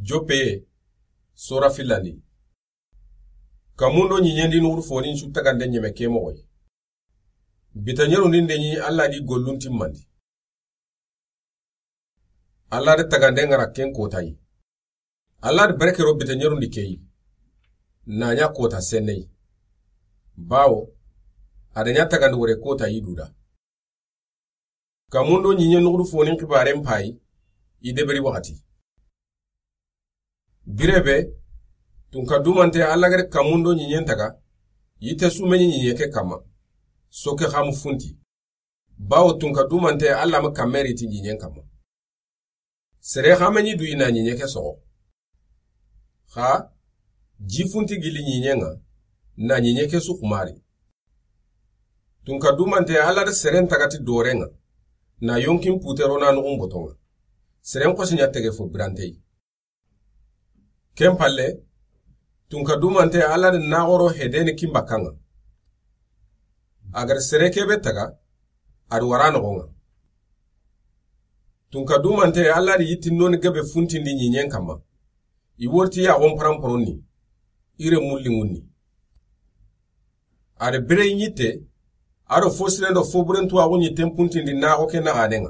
Jope sora filani kamundo nyenyendi nuru foni su tagande nyeme kemo koy bitanyeru ninde nyi alla di gollunti mandi alla de tagande ngara ken kotai alla de berekero bitanyeru ndikei nanya kota senei bawo adanya tagande wore kota yiduda kamundo nyenye nuru foni kibare mpai ideberi wakati birebe tunka dumante allagare kamundo nyinyentaga yite sumenyi nyinyeke kama soke hamu funti bawo tunka dumante alla ma kameri ti nyinyen kama sere hamenyi du ina nyinyeke so ha jifunti gili nyinyenga na nyinyeke su kumari tunka dumante alla de seren tagati dorenga na yonkin putero na nukum botonga seren kwasinya tege fo brantei kempalle tunka dumante alla de nagoro hedeni kimbakanga agar sereke betaga adu warano gonga tunka dumante alla de yitin non gabe funti ndi nyinyen kama iworti ya ompram proni ire mulli ngunni ade bere nyite ado fosilendo foburentu agunyi tempunti ndi nago ke na adenga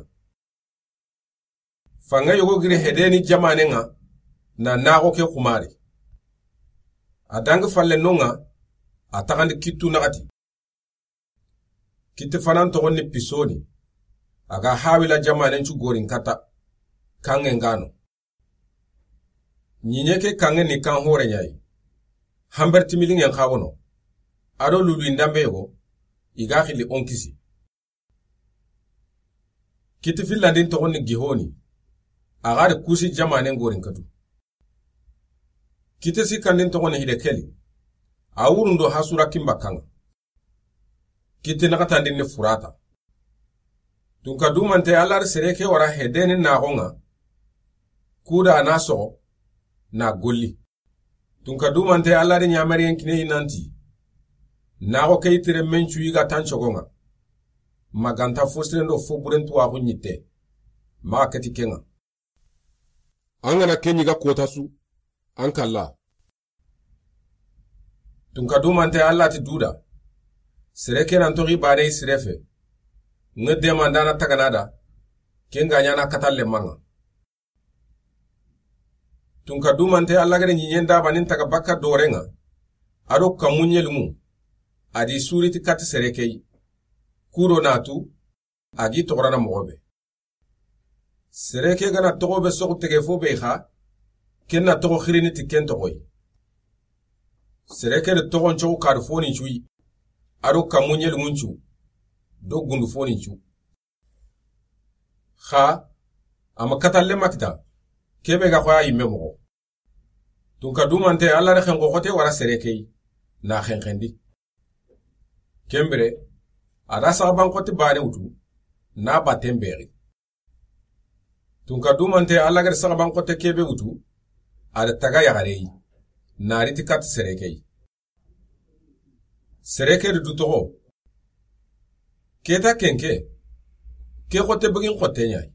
fanga yogo gire hedeni jamanenga na nago ke kumari adang falle nonga atakandi kitu nagati kiti fanan to ni pisoni aga hawila jamanen chu gorin kata kange ngano nyinyeke kange ni kan hore nyai hamberti miling yang kawono ado lulu indambe yogo iga khili onkisi kiti filandin to ni gihoni aga de kusi jamanen gorin katu kite si kandin to hide keli awurundo hasura kimbakanga kite nakatandin ne furata tunka dumante alar sereke wara hedene na honga kuda naso na golli tunka dumante alar nyamari enkine inanti nago keitere menchu yiga tanchogonga maganta fosrendo foburentu ahu nyite ma kati kenga angana kenyiga kotasu ankalla tunka dumante alla ti duda sereke nan tori bane sirefe ngede mandana taganada kenga nyana katalle manga tunka dumante alla gare nyinyenda banin taga bakka dorenga ado kamunyelmu adi suriti kat sereke kuro natu agi tograna mogobe sereke gana togobe soku tege fo be kha kenna togo khirini ti ken togoy sereke de togon chogo kar foni chui aro kamunyel munchu do gundu foni chu kha ama katalle makta kebe ga khoya yimme mo tunka dumante alla re khen gokote wara sereke na khen khendi kembre ada saban kote bane utu na batemberi tunka dumante alla gar saban kote kebe utu ada taga yagarei nariti kat sereke sereke du togo keta kenke ke khote begin khote nyai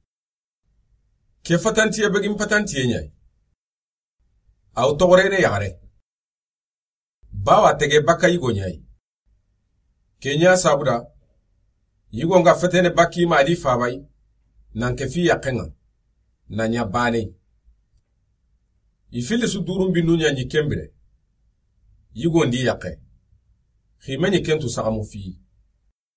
ke fatantiye begin patantiye nyai au togorene yagare bawa tege baka yigo nyai kenya sabuda yigo nga fetene baki ma di fabai nanke fi yakenga nanya bane ifili su durun binu nyanyi kembire yigo ndi yake khimeni kentu sagamu fi